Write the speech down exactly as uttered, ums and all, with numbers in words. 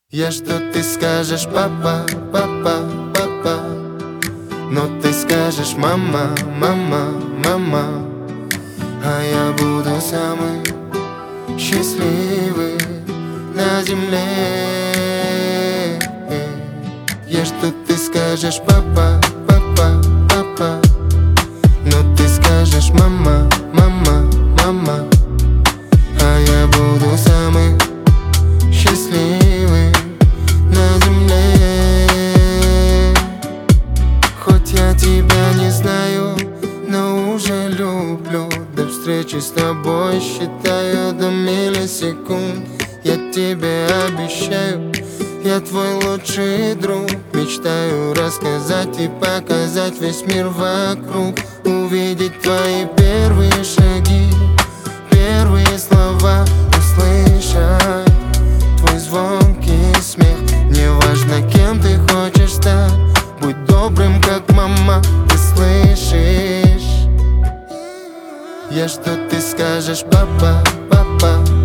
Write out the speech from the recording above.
Я что ты скажешь, папа, папа, папа, но ты скажешь, мама, мама, мама, а я буду самый счастливый на земле. Я что ты скажешь, папа, папа, папа, но ты скажешь, мама, мама, мама, а я буду самый счастливый на земле. Хоть я тебя не знаю, но уже люблю. До встречи с тобой считаю до миллисекунд. Я тебе обещаю, я твой лучший друг. Мечтаю рассказать и показать весь мир вокруг. Увидеть твои первые шаги, первые слова, услышать твой звонкий смех. Неважно, кем ты хочешь стать, будь добрым, как мама, ты слышишь? Я что ты скажешь, папа, папа,